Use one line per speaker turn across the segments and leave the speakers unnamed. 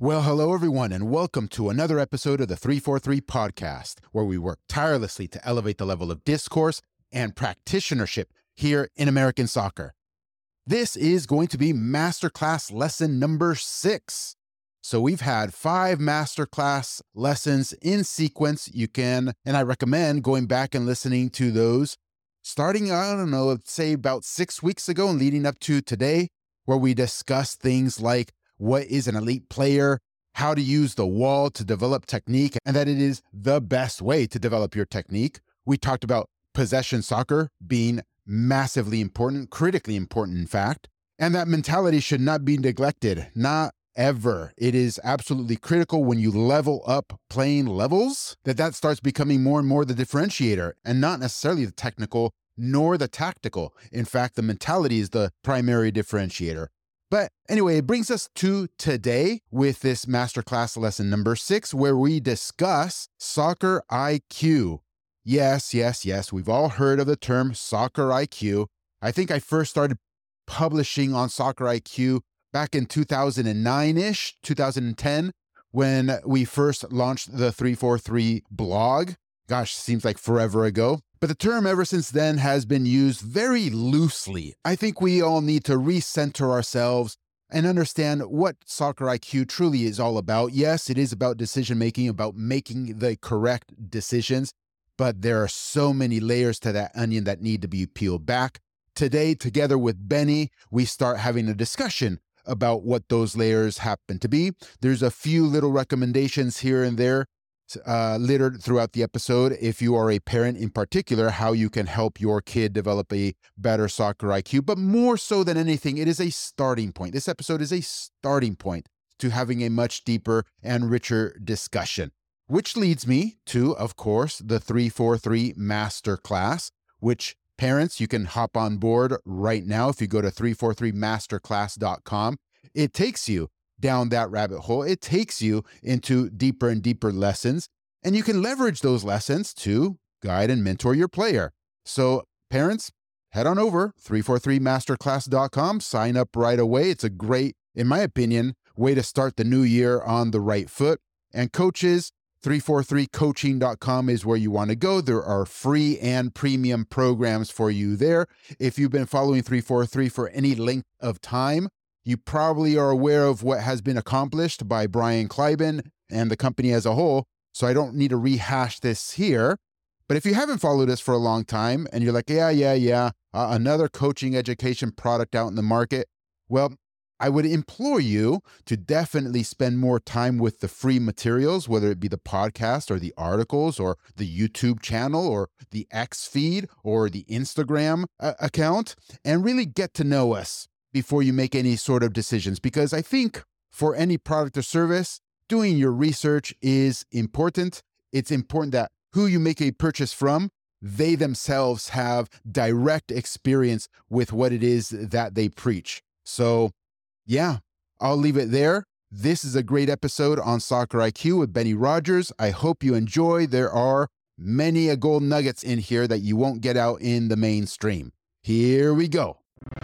Well, hello, everyone, and welcome to another episode of the 343 podcast, where we work tirelessly to elevate the level of discourse and practitionership here in American soccer. This is going to be masterclass lesson number 6. So we've had 5 masterclass lessons in sequence. You can, and I recommend going back and listening to those starting, say about 6 weeks ago and leading up to today, where we discuss things like what is an elite player, how to use the wall to develop technique, and that it is the best way to develop your technique. We talked about possession soccer being massively important, critically important, in fact, and that mentality should not be neglected, not ever. It is absolutely critical when you level up playing levels that starts becoming more and more the differentiator and not necessarily the technical nor the tactical. In fact, the mentality is the primary differentiator. But anyway, it brings us to today with this masterclass lesson number 6, where we discuss soccer IQ. Yes. We've all heard of the term soccer IQ. I think I first started publishing on soccer IQ back in 2009-ish, 2010, when we first launched the 343 blog. Gosh, seems like forever ago. But the term ever since then has been used very loosely. I think we all need to recenter ourselves and understand what soccer IQ truly is all about. Yes, it is about decision-making, about making the correct decisions, but there are so many layers to that onion that need to be peeled back. Today, together with Benny, we start having a discussion about what those layers happen to be. There's a few little recommendations here and there littered throughout the episode. If you are a parent in particular, how you can help your kid develop a better soccer IQ. But more so than anything, it is a starting point. This episode is a starting point to having a much deeper and richer discussion, which leads me to, of course, the 343 Masterclass, which parents, you can hop on board right now. If you go to 343masterclass.com, it takes you down that rabbit hole. It takes you into deeper and deeper lessons, and you can leverage those lessons to guide and mentor your player. So parents, head on over 343masterclass.com, sign up right away. It's a great, in my opinion, way to start the new year on the right foot. And coaches, 343coaching.com is where you want to go. There are free and premium programs for you there. If you've been following 343 for any length of time, you probably are aware of what has been accomplished by Brian Kleiban and the company as a whole, so I don't need to rehash this here. But if you haven't followed us for a long time and you're like, another coaching education product out in the market, well, I would implore you to definitely spend more time with the free materials, whether it be the podcast or the articles or the YouTube channel or the X feed or the Instagram account, and really get to know us before you make any sort of decisions. Because I think for any product or service, doing your research is important. It's important that who you make a purchase from, they themselves have direct experience with what it is that they preach. So yeah, I'll leave it there. This is a great episode on Soccer IQ with Benny Rogers. I hope you enjoy. There are many gold nuggets in here that you won't get out in the mainstream. Here we go.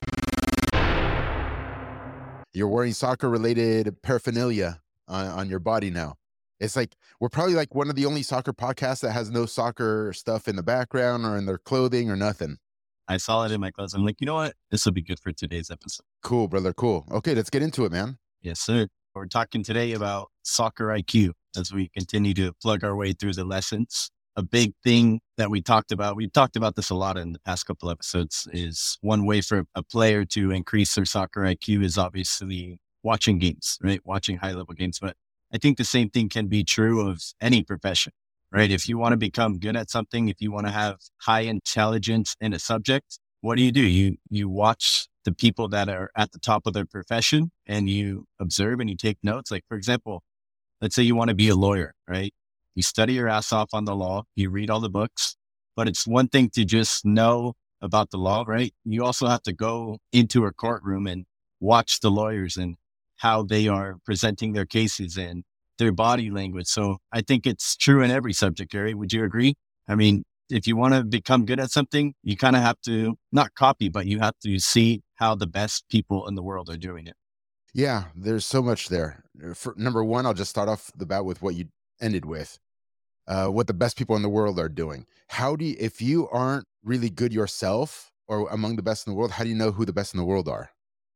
You're wearing soccer-related paraphernalia on your body now. It's like, we're probably like one of the only soccer podcasts that has no soccer stuff in the background or in their clothing or nothing.
I saw it in my clothes. I'm like, you know what? This will be good for today's episode.
Cool, brother. Cool. Okay, let's get into it, man.
Yes, sir. We're talking today about soccer IQ as we continue to plug our way through the lessons. A big thing that we've talked about this a lot in the past couple episodes, is one way for a player to increase their soccer IQ is obviously watching games, right? Watching high level games. But I think the same thing can be true of any profession, right? If you want to become good at something, if you want to have high intelligence in a subject, what do? You watch the people that are at the top of their profession and you observe and you take notes. Like, for example, let's say you want to be a lawyer, right? You study your ass off on the law, you read all the books, but it's one thing to just know about the law, right? You also have to go into a courtroom and watch the lawyers and how they are presenting their cases and their body language. So I think it's true in every subject area. Would you agree? I mean, if you want to become good at something, you kind of have to not copy, but you have to see how the best people in the world are doing it.
Yeah, there's so much there. For number one, I'll just start off the bat with what you ended with. What the best people in the world are doing. How do you, if you aren't really good yourself or among the best in the world, how do you know who the best in the world are?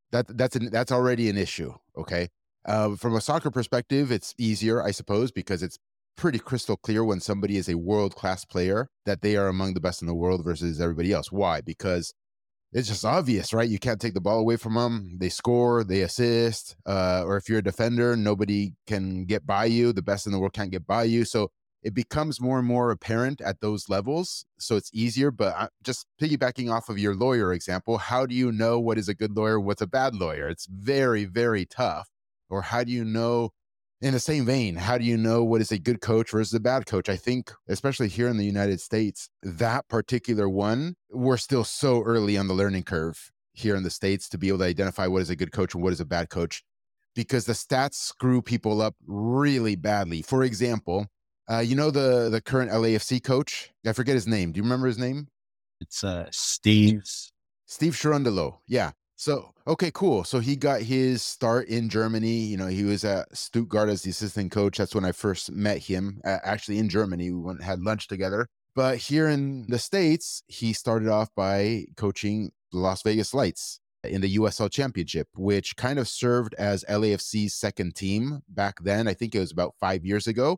That's already an issue. Okay. From a soccer perspective, it's easier, I suppose, because it's pretty crystal clear when somebody is a world class player that they are among the best in the world versus everybody else. Why? Because it's just obvious, right? You can't take the ball away from them. They score, they assist, or if you're a defender, nobody can get by you. The best in the world can't get by you. So it becomes more and more apparent at those levels. So it's easier. But just piggybacking off of your lawyer example, how do you know what is a good lawyer, what's a bad lawyer? It's very, very tough. Or how do you know in the same vein, how do you know what is a good coach versus a bad coach? I think, especially here in the United States, that particular one, we're still so early on the learning curve here in the States to be able to identify what is a good coach and what is a bad coach because the stats screw people up really badly. For example, you know the current LAFC coach? I forget his name. Do you remember his name?
It's Steve's.
Steve Cherundolo. Yeah. So, okay, cool. So he got his start in Germany. You know, he was at Stuttgart as the assistant coach. That's when I first met him, actually in Germany. We went and had lunch together. But here in the States, he started off by coaching the Las Vegas Lights in the USL Championship, which kind of served as LAFC's second team back then. I think it was about 5 years ago.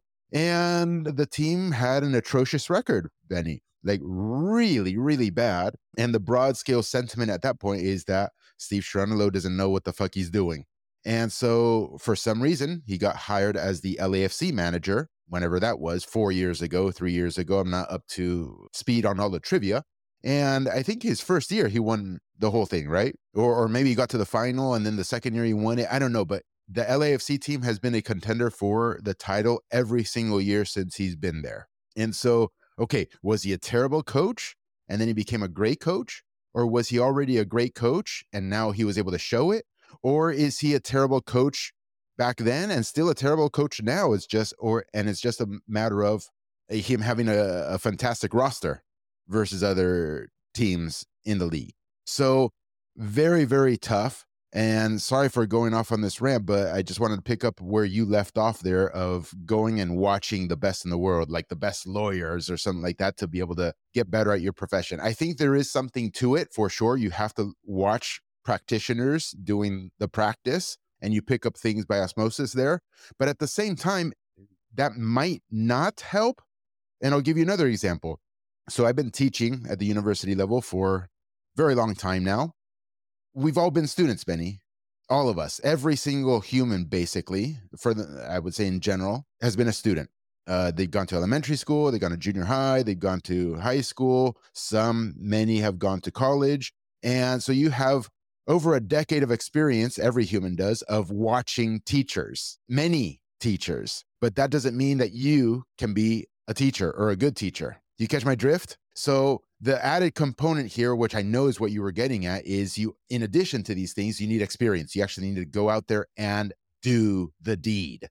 And the team had an atrocious record, Benny, like really, really bad. And the broad scale sentiment at that point is that Steve Cherundolo doesn't know what the fuck he's doing. And so for some reason, he got hired as the LAFC manager, whenever that was, 4 years ago, 3 years ago. I'm not up to speed on all the trivia. And I think his first year, he won the whole thing, right? Or maybe he got to the final and then the second year he won it. I don't know. But the LAFC team has been a contender for the title every single year since he's been there. And so, okay, was he a terrible coach and then he became a great coach? Or was he already a great coach and now he was able to show it? Or is he a terrible coach back then and still a terrible coach now? It's just, and it's just a matter of him having a fantastic roster versus other teams in the league. So very, very tough. And sorry for going off on this rant, but I just wanted to pick up where you left off there of going and watching the best in the world, like the best lawyers or something like that, to be able to get better at your profession. I think there is something to it for sure. You have to watch practitioners doing the practice and you pick up things by osmosis there. But at the same time, that might not help. And I'll give you another example. So I've been teaching at the university level for a very long time now. We've all been students, Benny. All of us, every single human, basically, I would say in general, has been a student. They've gone to elementary school, they've gone to junior high, they've gone to high school. Many have gone to college. And so you have over a decade of experience, every human does, of watching teachers, many teachers. But that doesn't mean that you can be a teacher or a good teacher. Do you catch my drift? So the added component here, which I know is what you were getting at, is you, in addition to these things, you need experience. You actually need to go out there and do the deed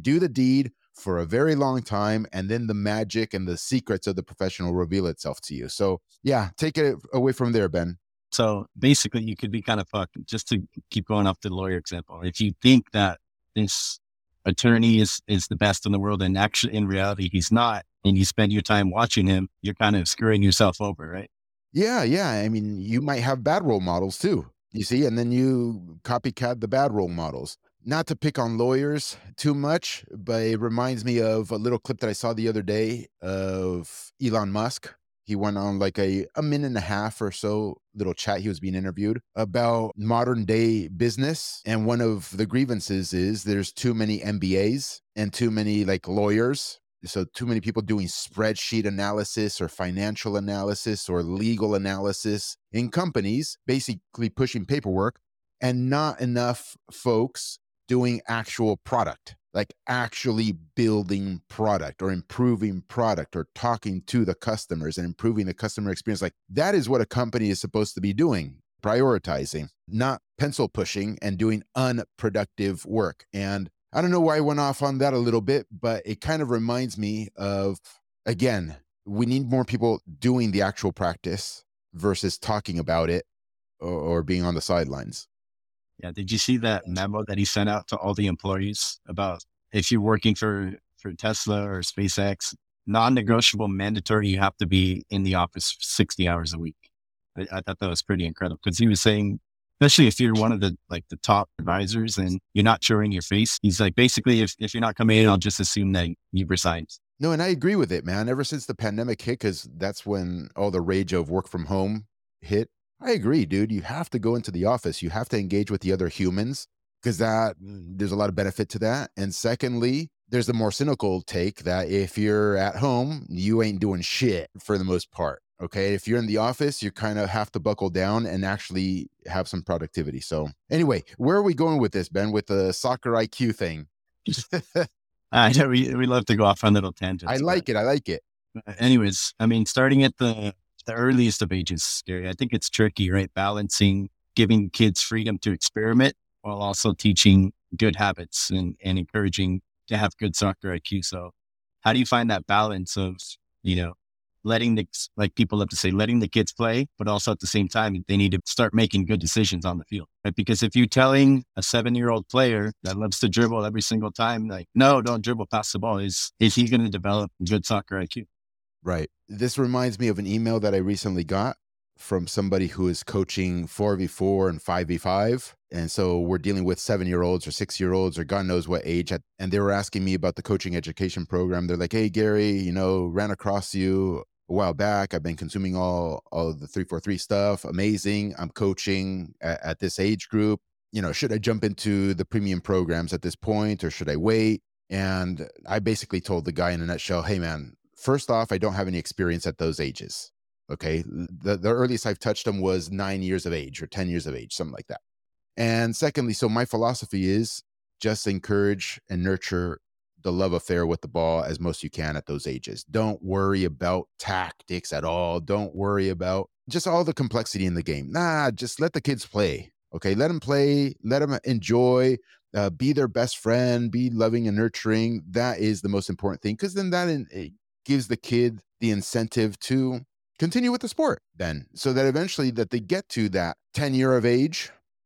for a very long time. And then the magic and the secrets of the profession will reveal itself to you. So yeah, take it away from there, Ben.
So basically you could be kind of fucked, just to keep going off the lawyer example. If you think that this attorney is the best in the world and actually in reality he's not, and you spend your time watching him, you're kind of screwing yourself over, right?
Yeah. I mean, you might have bad role models too, you see, and then you copycat the bad role models. Not to pick on lawyers too much, but it reminds me of a little clip that I saw the other day of Elon Musk. He went on like a minute and a half or so little chat. He was being interviewed about modern day business. And one of the grievances is there's too many MBAs and too many like lawyers. So too many people doing spreadsheet analysis or financial analysis or legal analysis in companies, basically pushing paperwork, and not enough folks doing actual product, like actually building product or improving product or talking to the customers and improving the customer experience. Like that is what a company is supposed to be doing, prioritizing, not pencil pushing and doing unproductive work. And I don't know why I went off on that a little bit, but it kind of reminds me of, again, we need more people doing the actual practice versus talking about it or being on the sidelines.
Yeah. Did you see that memo that he sent out to all the employees about if you're working for Tesla or SpaceX, non-negotiable, mandatory, you have to be in the office 60 hours a week. I thought that was pretty incredible because he was saying, especially if you're one of the top advisors and you're not showing your face, he's like, basically, if you're not coming in, I'll just assume that you've resigned.
No, and I agree with it, man. Ever since the pandemic hit, because that's when all the rage of work from home hit. I agree, dude. You have to go into the office. You have to engage with the other humans because there's a lot of benefit to that. And secondly, there's the more cynical take that if you're at home, you ain't doing shit for the most part. Okay. If you're in the office, you kind of have to buckle down and actually have some productivity. So, anyway, where are we going with this, Ben, with the soccer IQ thing?
I know we love to go off on little tangents.
I like it.
Anyways, I mean, starting at the earliest of ages, Gary, I think it's tricky, right? Balancing giving kids freedom to experiment while also teaching good habits and encouraging to have good soccer IQ. So how do you find that balance of, letting like people love to say, letting the kids play, but also at the same time, they need to start making good decisions on the field, right? Because if you're telling a 7-year-old player that loves to dribble every single time, like, no, don't dribble past the ball, is he going to develop good soccer IQ?
Right. This reminds me of an email that I recently got from somebody who is coaching 4v4 and 5v5. And so we're dealing with 7-year-olds or 6-year-olds or God knows what age. And they were asking me about the coaching education program. They're like, hey, Gary, ran across you a while back. I've been consuming all of the 343 stuff. Amazing. I'm coaching at this age group. Should I jump into the premium programs at this point or should I wait? And I basically told the guy in a nutshell, hey, man, first off, I don't have any experience at those ages. Okay. The earliest I've touched them was 9 years of age or 10 years of age, something like that. And secondly, so my philosophy is just encourage and nurture the love affair with the ball as most you can at those ages. Don't worry about tactics at all. Don't worry about just all the complexity in the game. Just let the kids play. Okay. Let them play. Let them enjoy. Be their best friend. Be loving and nurturing. That is the most important thing because then that gives the kid the incentive to continue with the sport then so that eventually that they get to that 10-year of age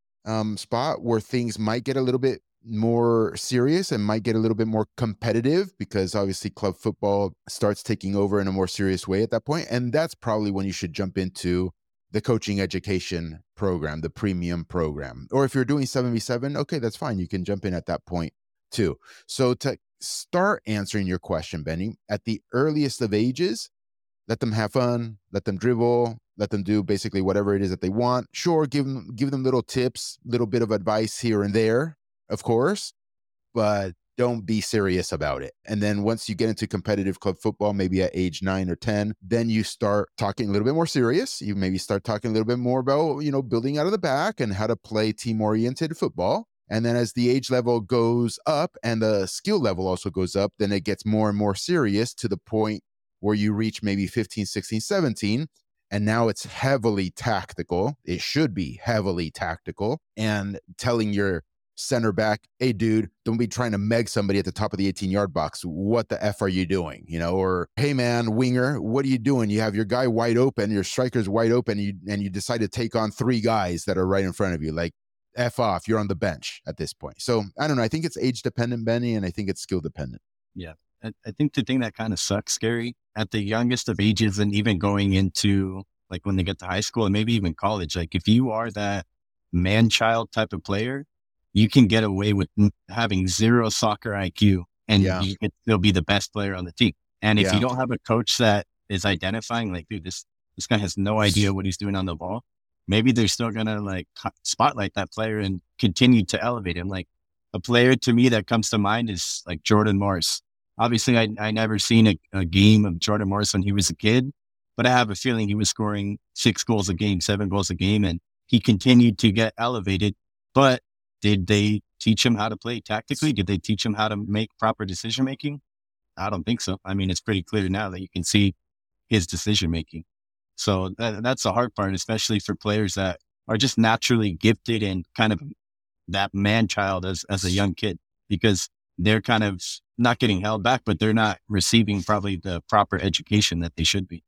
spot where things might get a little bit more serious and might get a little bit more competitive because obviously club football starts taking over in a more serious way at that point. And that's probably when you should jump into the coaching education program, the premium program. Or if you're doing 7v7, okay, that's fine. You can jump in at that point too. So to start answering your question, Benny, at the earliest of ages, let them have fun, let them dribble, let them do basically whatever it is that they want. Sure, give them little tips, little bit of advice here and there, of course, but don't be serious about it. And then once you get into competitive club football, maybe at age 9 or 10, then you start talking a little bit more serious. You maybe start talking a little bit more about, building out of the back and how to play team-oriented football. And then as the age level goes up and the skill level also goes up, then it gets more and more serious to the point where you reach maybe 15, 16, 17. And now it's heavily tactical. It should be heavily tactical. And telling your center back, hey, dude, don't be trying to meg somebody at the top of the 18-yard box. What the F are you doing? Or, hey, man, winger, what are you doing? You have your guy wide open, your striker's wide open, and you decide to take on 3 guys that are right in front of you. Like, F off, you're on the bench at this point. So, I don't know. I think it's age dependent, Benny, and I think it's skill dependent.
Yeah. I think the thing that kind of sucks, Gary, at the youngest of ages and even going into like when they get to high school and maybe even college, like if you are that man-child type of player, you can get away with having 0 soccer IQ and you can still be the best player on the team. And if you don't have a coach that is identifying like, dude, this guy has no idea what he's doing on the ball, maybe they're still going to like spotlight that player and continue to elevate him. Like a player to me that comes to mind is like Jordan Morris. Obviously, I never seen a game of Jordan Morris when he was a kid, but I have a feeling he was scoring 6 goals a game, 7 goals a game, and he continued to get elevated. But did they teach him how to play tactically? Did they teach him how to make proper decision-making? I don't think so. I mean, it's pretty clear now that you can see his decision-making. So that's the hard part, especially for players that are just naturally gifted and kind of that man-child as a young kid, because they're kind of not getting held back, but they're not receiving probably the proper education that they should be.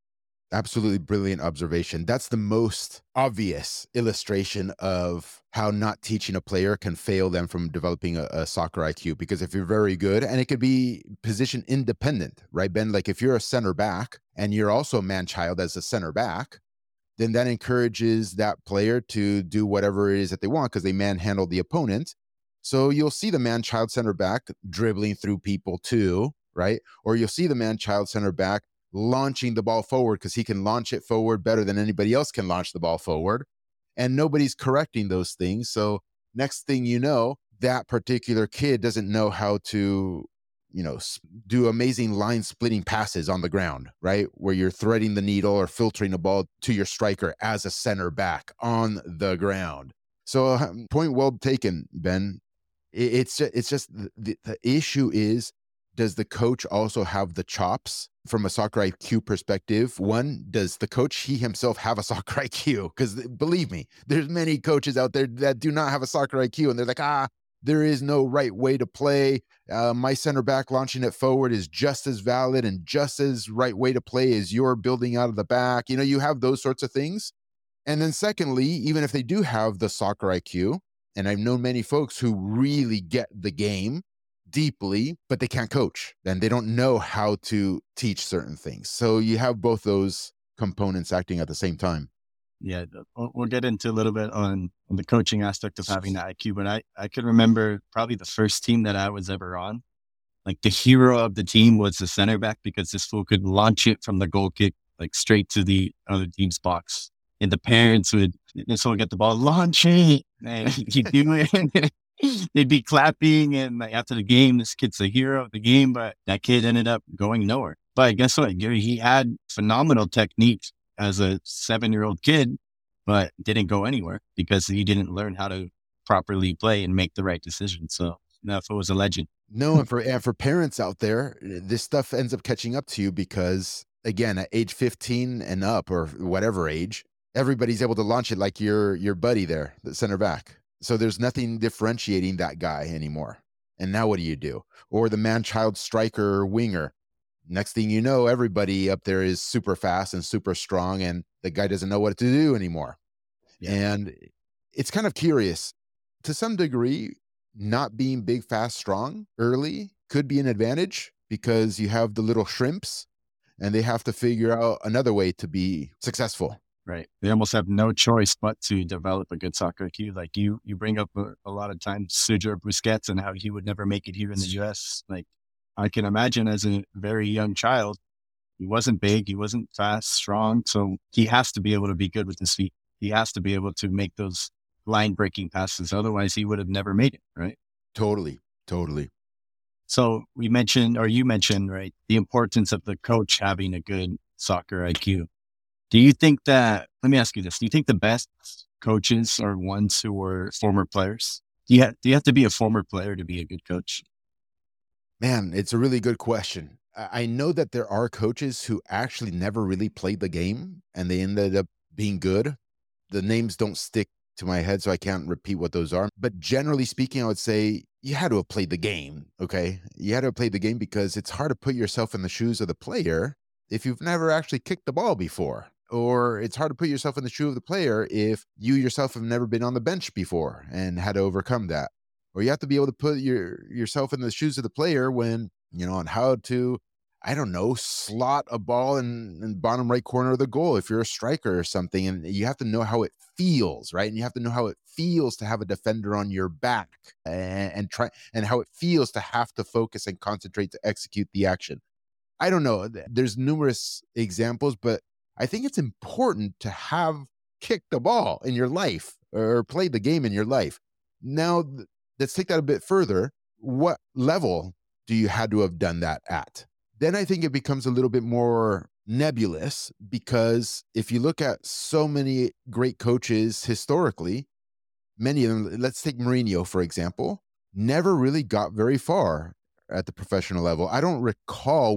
Absolutely brilliant observation. That's the most obvious illustration of how not teaching a player can fail them from developing a soccer IQ. Because if you're very good, and it could be position independent, right, Ben? Like if you're a center back and you're also a man child as a center back, then that encourages that player to do whatever it is that they want because they manhandle the opponent. So you'll see the man child center back dribbling through people too, right? Or you'll see the man child center back launching the ball forward because he can launch it forward better than anybody else can launch the ball forward. And nobody's correcting those things. So next thing you know, that particular kid doesn't know how to do amazing line splitting passes on the ground, right? Where you're threading the needle or filtering a ball to your striker as a center back on the ground. So point well taken, Ben. It's just the issue is, does the coach also have the chops from a soccer IQ perspective? One, does the coach, he himself, have a soccer IQ? Because believe me, there's many coaches out there that do not have a soccer IQ and they're like, there is no right way to play. My center back launching it forward is just as valid and just as right way to play as you're building out of the back. You have those sorts of things. And then secondly, even if they do have the soccer IQ, and I've known many folks who really get the game deeply, but they can't coach and they don't know how to teach certain things. So you have both those components acting at the same time.
Yeah, we'll get into a little bit on the coaching aspect of having the IQ, but I could remember probably the first team that I was ever on. Like the hero of the team was the center back because this fool could launch it from the goal kick, like straight to the other team's box. And the parents would, this will get the ball, launch it, and he'd do it. They'd be clapping, and like, after the game, this kid's the hero of the game, but that kid ended up going nowhere. But guess what? Gary, he had phenomenal technique as a 7-year-old kid, but didn't go anywhere because he didn't learn how to properly play and make the right decision. So no, it was a legend.
No, and for parents out there, this stuff ends up catching up to you because, again, at age 15 and up or whatever age, everybody's able to launch it like your buddy there, the center back. So there's nothing differentiating that guy anymore. And now what do? Or the man-child striker or winger. Next thing you know, everybody up there is super fast and super strong, and the guy doesn't know what to do anymore. Yeah. And it's kind of curious. To some degree, not being big, fast, strong early could be an advantage because you have the little shrimps and they have to figure out another way to be successful.
Right. They almost have no choice but to develop a good soccer IQ. Like you bring up a lot of times Sergio Busquets and how he would never make it here in the US. Like I can imagine as a very young child, he wasn't big, he wasn't fast, strong. So he has to be able to be good with his feet. He has to be able to make those line breaking passes. Otherwise he would have never made it. Right.
Totally.
So you mentioned, right, the importance of the coach having a good soccer IQ. Do you think that, let me ask you this, do you think the best coaches are ones who were former players? Do you have to be a former player to be a good coach?
Man, it's a really good question. I know that there are coaches who actually never really played the game and they ended up being good. The names don't stick to my head, so I can't repeat what those are. But generally speaking, I would say you had to have played the game, okay? You had to have played the game because it's hard to put yourself in the shoes of the player if you've never actually kicked the ball before. Or it's hard to put yourself in the shoe of the player if you yourself have never been on the bench before and had to overcome that. Or you have to be able to put yourself in the shoes of the player when, on how to, I don't know, slot a ball in the bottom right corner of the goal if you're a striker or something. And you have to know how it feels, right? And you have to know how it feels to have a defender on your back and how it feels to have to focus and concentrate to execute the action. I don't know. There's numerous examples, but I think it's important to have kicked the ball in your life or played the game in your life. Now, let's take that a bit further. What level do you had to have done that at? Then I think it becomes a little bit more nebulous because if you look at so many great coaches historically, many of them, let's take Mourinho, for example, never really got very far at the professional level. I don't recall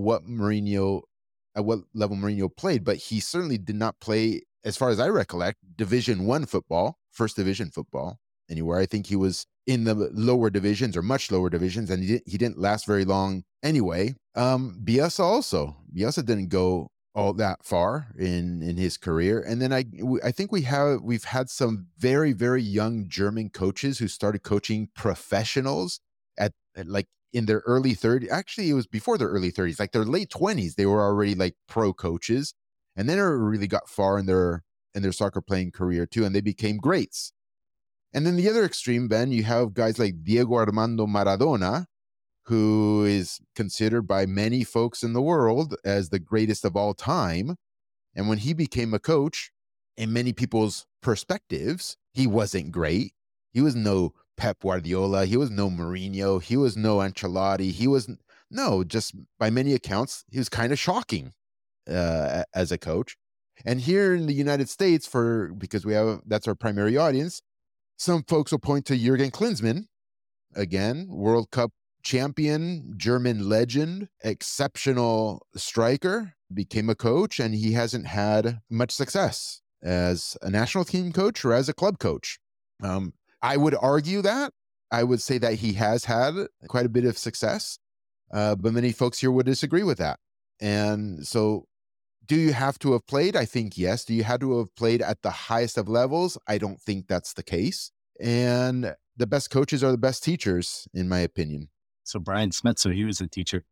at what level Mourinho played, but he certainly did not play, as far as I recollect, Division I football, first division football anywhere. I think he was in the lower divisions or much lower divisions, and he didn't last very long anyway. Bielsa didn't go all that far in his career. And then I think we've had some very, very young German coaches who started coaching professionals at like in their early 30s. Actually, it was before their early 30s, like their late 20s, they were already like pro coaches. And then they really got far in their soccer playing career too, and they became greats. And then the other extreme, Ben, you have guys like Diego Armando Maradona, who is considered by many folks in the world as the greatest of all time. And when he became a coach, in many people's perspectives, he wasn't great. He was no Pep Guardiola. He was no Mourinho. He was no Ancelotti. He was no, just by many accounts, he was kind of shocking as a coach. And here in the United States, because that's our primary audience, some folks will point to Jurgen Klinsmann, again, World Cup champion, German legend, exceptional striker, became a coach, and he hasn't had much success as a national team coach or as a club coach. I would argue that. I would say that he has had quite a bit of success, but many folks here would disagree with that. And so, do you have to have played? I think yes. Do you have to have played at the highest of levels? I don't think that's the case. And the best coaches are the best teachers, in my opinion.
So Brian Smetso, he was a teacher.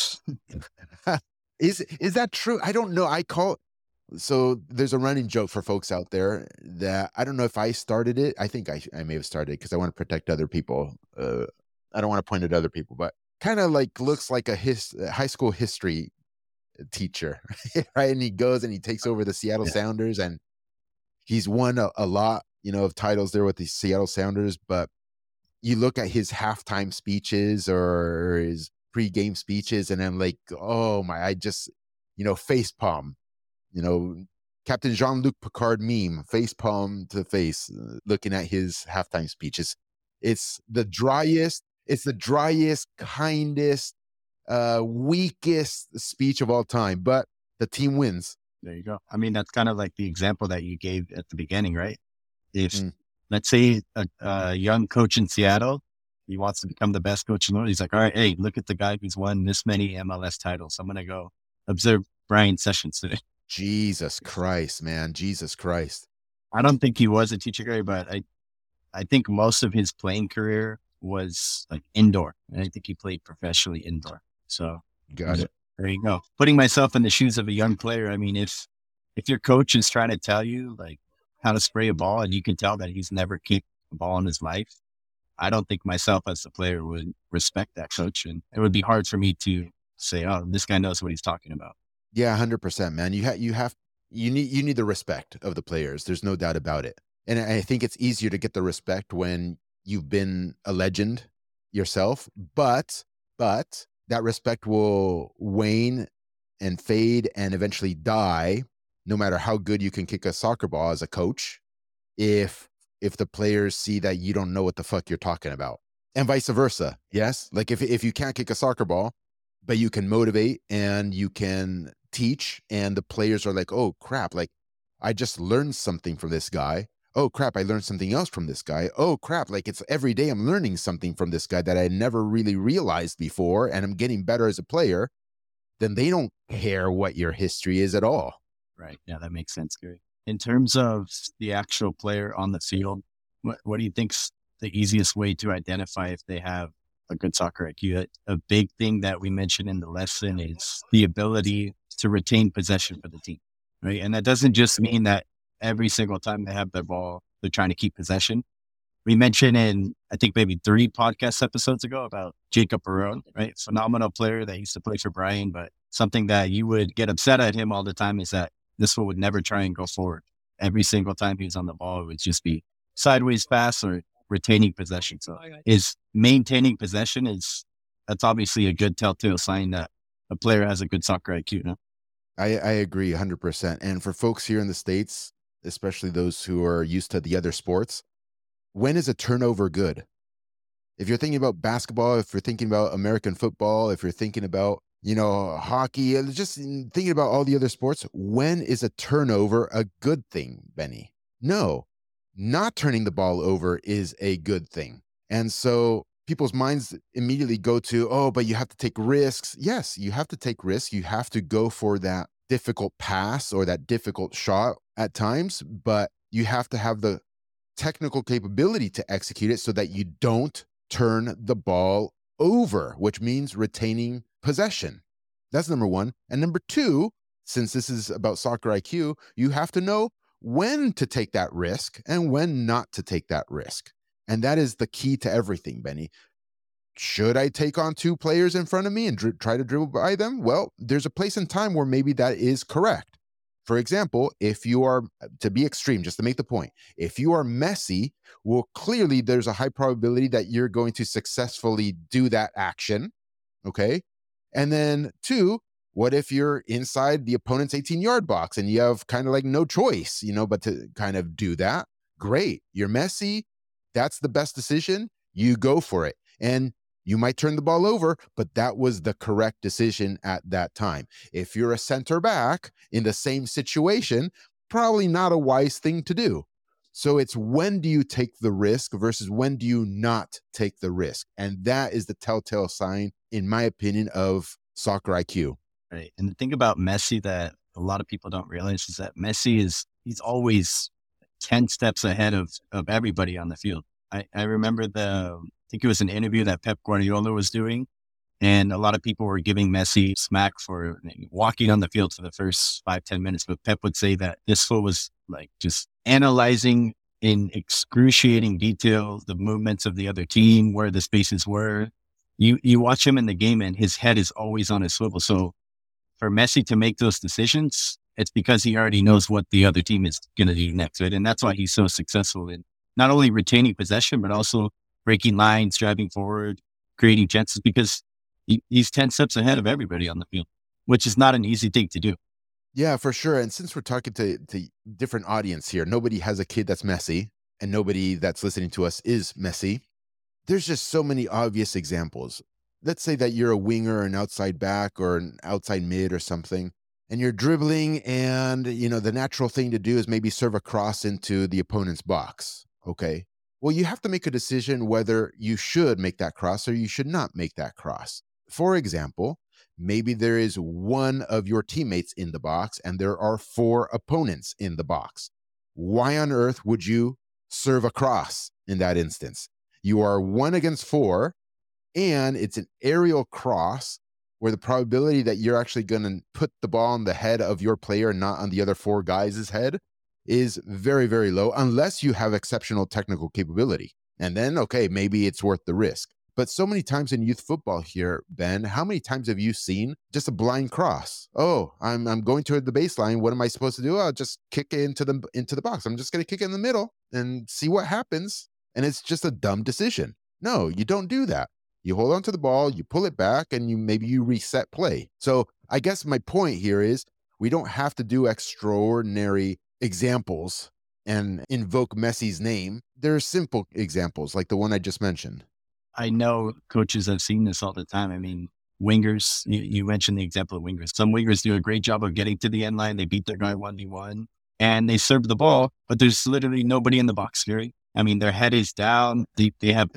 Is that true? I don't know. So there's a running joke for folks out there that I don't know if I started it. I think I may have started it because I want to protect other people. I don't want to point at other people, but kind of like looks like a high school history teacher, right? And he goes and he takes over the Seattle Sounders, and he's won a lot, of titles there with the Seattle Sounders. But you look at his halftime speeches or his pre-game speeches, and I'm like, oh my, I just, face palm, Captain Jean-Luc Picard meme, face palm to face, looking at his halftime speeches. It's the driest, kindest, weakest speech of all time, but the team wins.
There you go. I mean, that's kind of like the example that you gave at the beginning, right? If let's say a young coach in Seattle, he wants to become the best coach in the world. He's like, all right, hey, look at the guy who's won this many MLS titles. I'm going to go observe Brian Sessions today.
Jesus Christ, man. Jesus Christ.
I don't think he was a teacher guy, but I think most of his playing career was like indoor. And I think he played professionally indoor. So
got it.
There you go. Putting myself in the shoes of a young player. I mean, if your coach is trying to tell you like how to spray a ball and you can tell that he's never kicked a ball in his life, I don't think myself as a player would respect that coach. And it would be hard for me to say, oh, this guy knows what he's talking about.
Yeah, 100%, man. You need the respect of the players. There's no doubt about it. And I think it's easier to get the respect when you've been a legend yourself, but that respect will wane and fade and eventually die, no matter how good you can kick a soccer ball as a coach, if the players see that you don't know what the fuck you're talking about. And vice versa. Yes. Like if you can't kick a soccer ball, but you can motivate and you can teach, and the players are like, oh crap, like I just learned something from this guy. Oh crap, I learned something else from this guy. Oh crap, like it's every day I'm learning something from this guy that I never really realized before, and I'm getting better as a player. Then they don't care what your history is at all.
Right. Yeah, that makes sense, Gary. In terms of the actual player on the field, what do you think's the easiest way to identify if they have a good soccer IQ? A big thing that we mentioned in the lesson is the ability to retain possession for the team, right? And that doesn't just mean that every single time they have the ball, they're trying to keep possession. We mentioned in, I think maybe 3 podcast episodes ago about Jacob Perron, right? Phenomenal player that used to play for Brian, but something that you would get upset at him all the time is that this one would never try and go forward. Every single time he was on the ball, it would just be sideways pass or retaining possession. So is maintaining possession that's obviously a good telltale sign that a player has a good soccer IQ. No?
I agree 100%. And for folks here in the States, especially those who are used to the other sports, when is a turnover good? If you're thinking about basketball, if you're thinking about American football, if you're thinking about, hockey, just thinking about all the other sports, when is a turnover a good thing, Benny? No, not turning the ball over is a good thing. And so people's minds immediately go to, oh, but you have to take risks. Yes, you have to take risks. You have to go for that difficult pass or that difficult shot at times, but you have to have the technical capability to execute it so that you don't turn the ball over, which means retaining possession. That's number one. And number two, since this is about soccer IQ, you have to know when to take that risk and when not to take that risk. And that is the key to everything, Benny. Should I take on two players in front of me and try to dribble by them? Well, there's a place and time where maybe that is correct. For example, if you are, to be extreme, just to make the point, if you are Messi, well, clearly there's a high probability that you're going to successfully do that action. Okay. And then two, what if you're inside the opponent's 18-yard box and you have kind of like no choice, but to kind of do that? Great. You're Messi. That's the best decision. You go for it. And you might turn the ball over, but that was the correct decision at that time. If you're a center back in the same situation, probably not a wise thing to do. So it's when do you take the risk versus when do you not take the risk? And that is the telltale sign, in my opinion, of soccer IQ.
Right. And the thing about Messi that a lot of people don't realize is that Messi he's always 10 steps ahead of everybody on the field. I remember I think it was an interview that Pep Guardiola was doing, and a lot of people were giving Messi smack for walking on the field for the first 5-10 minutes. But Pep would say that this fool was like just analyzing in excruciating detail the movements of the other team, where the spaces were. You watch him in the game and his head is always on his swivel. So for Messi to make those decisions, it's because he already knows what the other team is going to do next, right? And that's why he's so successful in not only retaining possession, but also breaking lines, driving forward, creating chances, because he's 10 steps ahead of everybody on the field, which is not an easy thing to do.
Yeah, for sure. And since we're talking to different audience here, nobody has a kid that's Messi and nobody that's listening to us is Messi. There's just so many obvious examples. Let's say that you're a winger, an outside back, or an outside mid or something, and you're dribbling and, the natural thing to do is maybe serve a cross into the opponent's box. Okay. Well, you have to make a decision whether you should make that cross or you should not make that cross. For example, maybe there is one of your teammates in the box and there are 4 opponents in the box. Why on earth would you serve a cross in that instance? You are 1 against 4, and it's an aerial cross where the probability that you're actually going to put the ball on the head of your player and not on the other 4 guys' head is very, very low, unless you have exceptional technical capability. And then, okay, maybe it's worth the risk. But so many times in youth football here, Ben, how many times have you seen just a blind cross? Oh, I'm going toward the baseline. What am I supposed to do? I'll just kick it into the box. I'm just going to kick it in the middle and see what happens. And it's just a dumb decision. No, you don't do that. You hold on to the ball, you pull it back, and you reset play. So I guess my point here is we don't have to do extraordinary examples and invoke Messi's name. There are simple examples like the one I just mentioned.
I know coaches have seen this all the time. I mean, wingers, you mentioned the example of wingers. Some wingers do a great job of getting to the end line. They beat their guy 1v1 and they serve the ball, but there's literally nobody in the box, Gary. I mean, their head is down. They have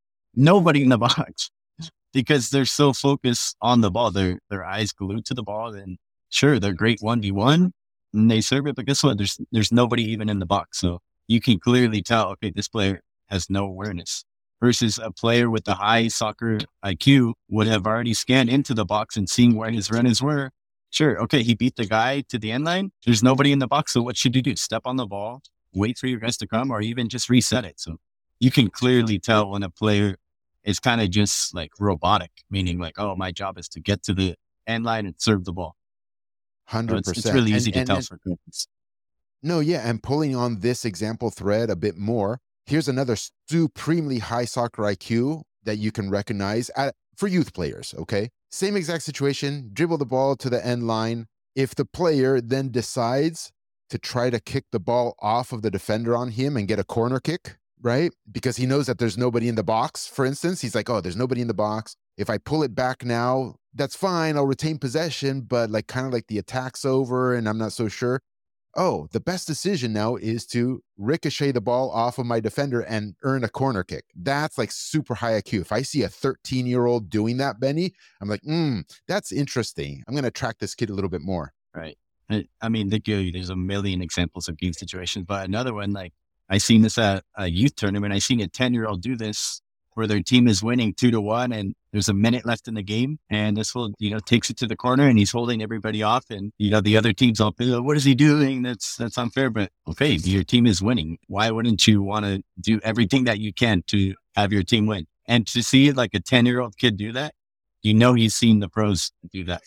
nobody in the box because they're so focused on the ball. Their eyes glued to the ball. And sure, they're great 1v1 and they serve it, but guess what? There's nobody even in the box. So you can clearly tell, okay, this player has no awareness. Versus a player with a high soccer IQ would have already scanned into the box and seen where his runners were. Sure, okay, he beat the guy to the end line. There's nobody in the box, so what should you do? Step on the ball, wait for your guys to come, or even just reset it. So you can clearly tell when a player is kind of just like robotic, meaning like, oh, my job is to get to the end line and serve the ball.
100%.
So it's really easy to tell for coaches.
No, yeah, and pulling on this example thread a bit more, here's another supremely high soccer IQ that you can recognize for youth players, okay? Same exact situation, dribble the ball to the end line. If the player then decides to try to kick the ball off of the defender on him and get a corner kick, right? Because he knows that there's nobody in the box, for instance. He's like, oh, there's nobody in the box. If I pull it back now, that's fine. I'll retain possession, but like kind of like the attack's over and I'm not so sure. Oh, the best decision now is to ricochet the ball off of my defender and earn a corner kick. That's like super high IQ. If I see a 13-year-old doing that, Benny, I'm like, that's interesting. I'm going to track this kid a little bit more.
Right. I mean, there's a million examples of game situations, but another one, like I seen this at a youth tournament. I seen a 10-year-old do this where their team is winning 2-1 and there's a minute left in the game. And this fool, takes it to the corner and he's holding everybody off. And, the other team's all, what is he doing? That's unfair. But okay, your team is winning. Why wouldn't you want to do everything that you can to have your team win? And to see like a 10-year-old kid do that, he's seen the pros do that.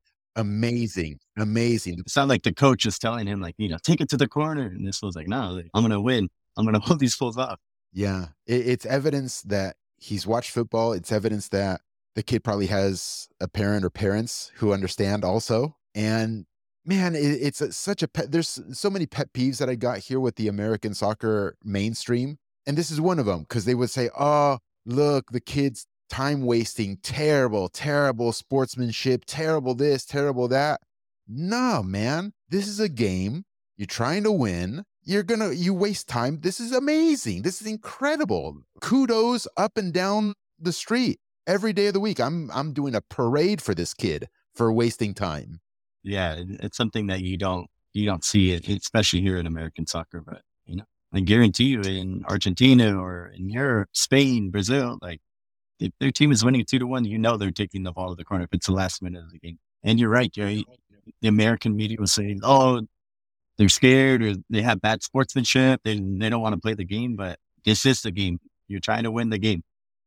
Amazing. Amazing.
It's not like the coach is telling him, like, take it to the corner. And this was like, no, like, I'm going to win. I'm going to hold these fools off.
Yeah. It's evidence that he's watched football. It's evidence that the kid probably has a parent or parents who understand also. And man, such a pet. There's so many pet peeves that I got here with the American soccer mainstream. And this is one of them because they would say, oh, look, the kid's time wasting, terrible sportsmanship, terrible this, terrible that. No, man, this is a game. You're trying to win. You waste time. This is amazing. This is incredible. Kudos up and down the street every day of the week. I'm doing a parade for this kid for wasting time.
Yeah, it's something that you don't see it, especially here in American soccer. But I guarantee you, in Argentina or in Europe, Spain, Brazil, like if their team is winning 2-1, they're taking the ball to the corner if it's the last minute of the game. And you're right, Gary. The American media was saying, "Oh, they're scared or they have bad sportsmanship. They don't want to play the game." But this is the game. You're trying to win the game.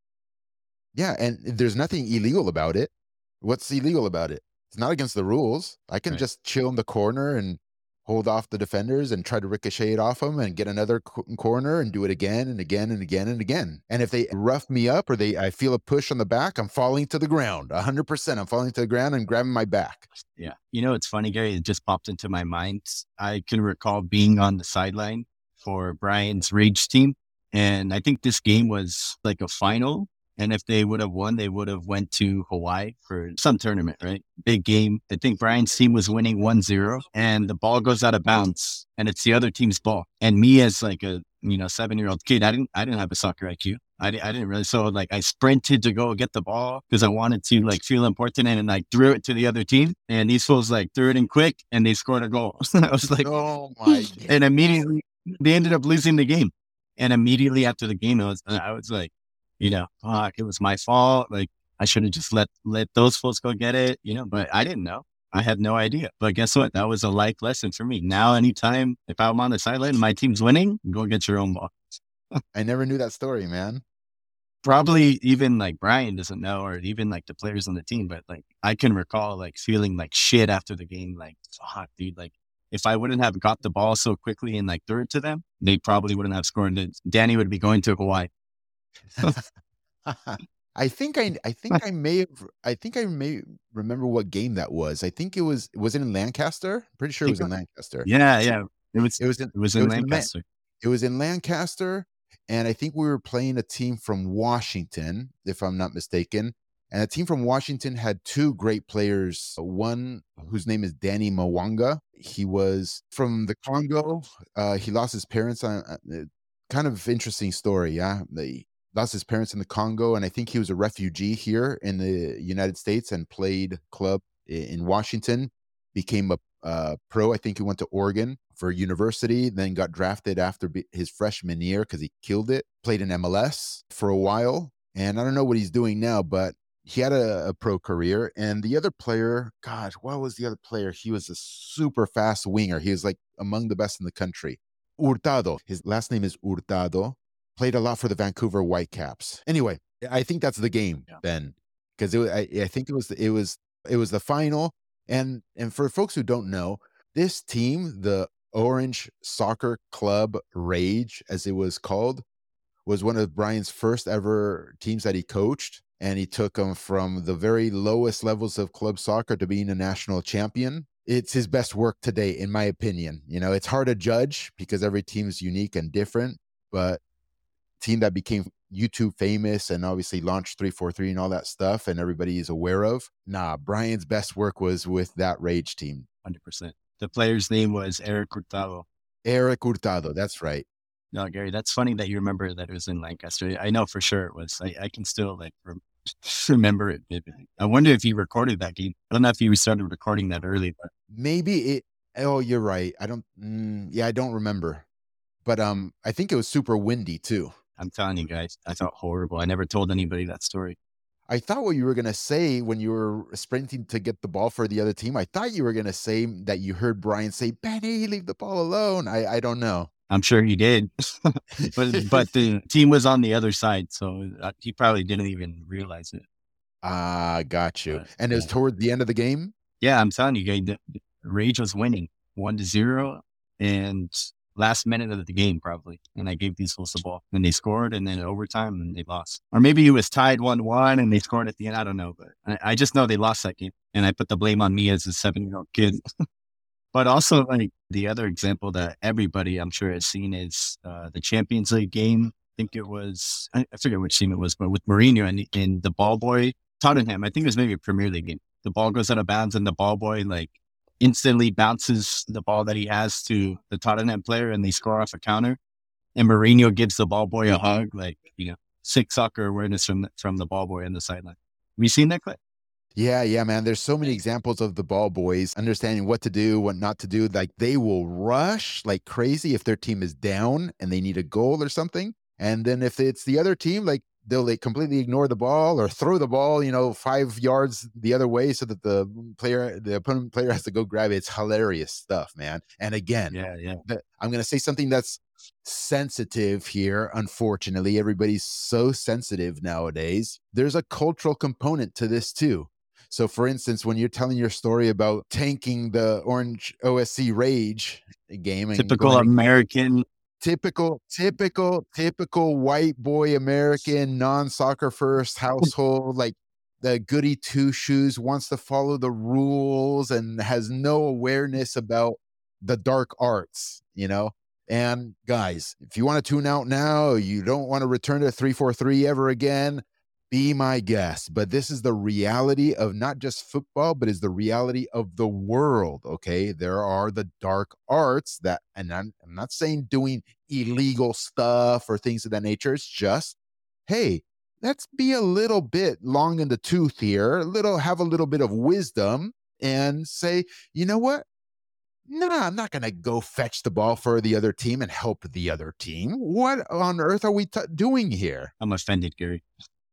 Yeah, and there's nothing illegal about it. What's illegal about it? It's not against the rules. I can just chill in the corner and hold off the defenders and try to ricochet it off them and get another corner and do it again and again and again and again. And if they rough me up or I feel a push on the back, I'm falling to the ground. 100%. I'm falling to the ground and grabbing my back.
Yeah. It's funny, Gary. It just popped into my mind. I can recall being on the sideline for Brian's Rage team. And I think this game was like a final. And if they would have won, they would have went to Hawaii for some tournament, right? Big game. I think Brian's team was winning 1-0 and the ball goes out of bounds and it's the other team's ball. And me as like a, 7-year-old kid, I didn't have a soccer IQ. I didn't really. So like I sprinted to go get the ball because I wanted to like feel important and like threw it to the other team. And these fools like threw it in quick and they scored a goal. I was like,
oh my God.
And immediately they ended up losing the game. And immediately after the game, I was like, fuck, it was my fault. Like I should have just let those folks go get it, but I didn't know. I had no idea. But guess what? That was a life lesson for me. Now, anytime if I'm on the sideline and my team's winning, go get your own ball.
I never knew that story, man.
Probably even like Brian doesn't know, or even like the players on the team, but like I can recall like feeling like shit after the game. Like, fuck, dude, like if I wouldn't have got the ball so quickly and like threw it to them, they probably wouldn't have scored. Danny would be going to Hawaii.
I think I may remember what game that was. I think it was in Lancaster? Pretty sure it was in Lancaster.
Yeah. It was in
Lancaster. It was in Lancaster, and I think we were playing a team from Washington, if I'm not mistaken. And a team from Washington had two great players. One whose name is Danny Mwanga. He was from the Congo. He lost his parents on kind of interesting story. Yeah, they lost his parents in the Congo, and I think he was a refugee here in the United States and played club in Washington. Became a pro. I think he went to Oregon for university, then got drafted after his freshman year because he killed it. Played in MLS for a while, and I don't know what he's doing now, but he had a pro career. And the other player, gosh, what was the other player? He was a super fast winger. He was like among the best in the country. Hurtado. His last name is Hurtado. Played a lot for the Vancouver Whitecaps. Anyway, I think that's the game, Ben, because I think it was the final. And for folks who don't know, this team, the Orange Soccer Club Rage, as it was called, was one of Brian's first ever teams that he coached. And he took them from the very lowest levels of club soccer to being a national champion. It's his best work today, in my opinion. It's hard to judge because every team is unique and different, but team that became YouTube famous and obviously launched 343 and all that stuff and everybody is aware of. Brian's best work was with that Rage team.
100%. The player's name was Eric Hurtado.
Eric Hurtado, that's right.
No, Gary, that's funny that you remember that it was in Lancaster. I know for sure it was. I can still remember it vividly. I wonder if he recorded that game. I don't know if he started recording that early, but
maybe it. Oh, you're right. I don't. Yeah, I don't remember. But I think it was super windy too.
I'm telling you guys, I felt horrible. I never told anybody that story.
I thought what you were gonna say when you were sprinting to get the ball for the other team. I thought you were gonna say that you heard Brian say, "Benny, leave the ball alone." I don't know.
I'm sure he did, but the team was on the other side, so he probably didn't even realize it.
Ah, got you.
But
And it was
yeah,
toward the end of the game.
yeah, I'm telling you, guys, the Rage was winning 1-0, and last minute of the game probably, and I gave these fools the ball, and they scored, and then overtime, and they lost, or maybe it was tied 1-1, and they scored at the end. I don't know, but I just know they lost that game, and I put the blame on me as a 7-year-old kid. But also, like the other example that everybody I'm sure has seen is the Champions League game. I think it was, I forget which team it was, but with Mourinho and the ball boy, Tottenham. I think it was maybe a Premier League game. The ball goes out of bounds and the ball boy like instantly bounces the ball that he has to the Tottenham player and they score off a counter. And Mourinho gives the ball boy a hug, like, sick soccer awareness from the ball boy on the sideline. Have you seen that clip?
Yeah, yeah, man. There's so many examples of the ball boys understanding what to do, what not to do. Like they will rush like crazy if their team is down and they need a goal or something. And then if it's the other team, like they'll like completely ignore the ball or throw the ball, 5 yards the other way so that the opponent player has to go grab it. It's hilarious stuff, man. And again,
Yeah, yeah.
I'm going to say something that's sensitive here. Unfortunately, everybody's so sensitive nowadays. There's a cultural component to this too. So, for instance, when you're telling your story about tanking the Orange OSC Rage game and
Typical
going
American.
typical white boy American non-soccer first household, like the goody two shoes, wants to follow the rules and has no awareness about the dark arts. And guys, if you want to tune out now, you don't want to return to 343 ever again, be my guest. But this is the reality of not just football, but is the reality of the world. Okay. There are the dark arts that, and I'm not saying doing illegal stuff or things of that nature. It's just, hey, let's be a little bit long in the tooth here, have a little bit of wisdom and say, you know what? No, I'm not going to go fetch the ball for the other team and help the other team. What on earth are we doing here?
I'm offended, Gary.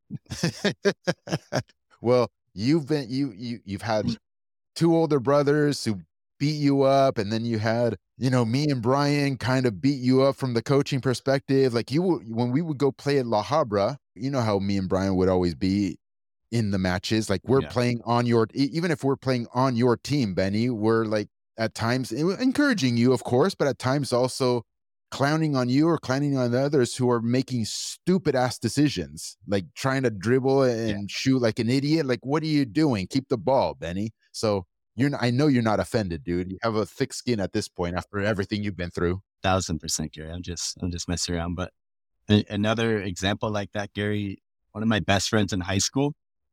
Well, you've had two older brothers who beat you up, and then you had me and Brian kind of beat you up from the coaching perspective. Like when we would go play at La Habra, you know how me and Brian would always be in the matches. Like we're
Yeah.
playing on even if we're playing on your team, Benny, we're like at times encouraging you, of course, but at times also clowning on you or clowning on the others who are making stupid ass decisions, like trying to dribble
Yeah.
and shoot like an idiot. Like, what are you doing? Keep the ball, Benny. So I know you're not offended, dude. You have a thick skin at this point after everything you've been through.
1,000%, Gary. I'm just messing around. But another example like that, Gary, one of my best friends in high school,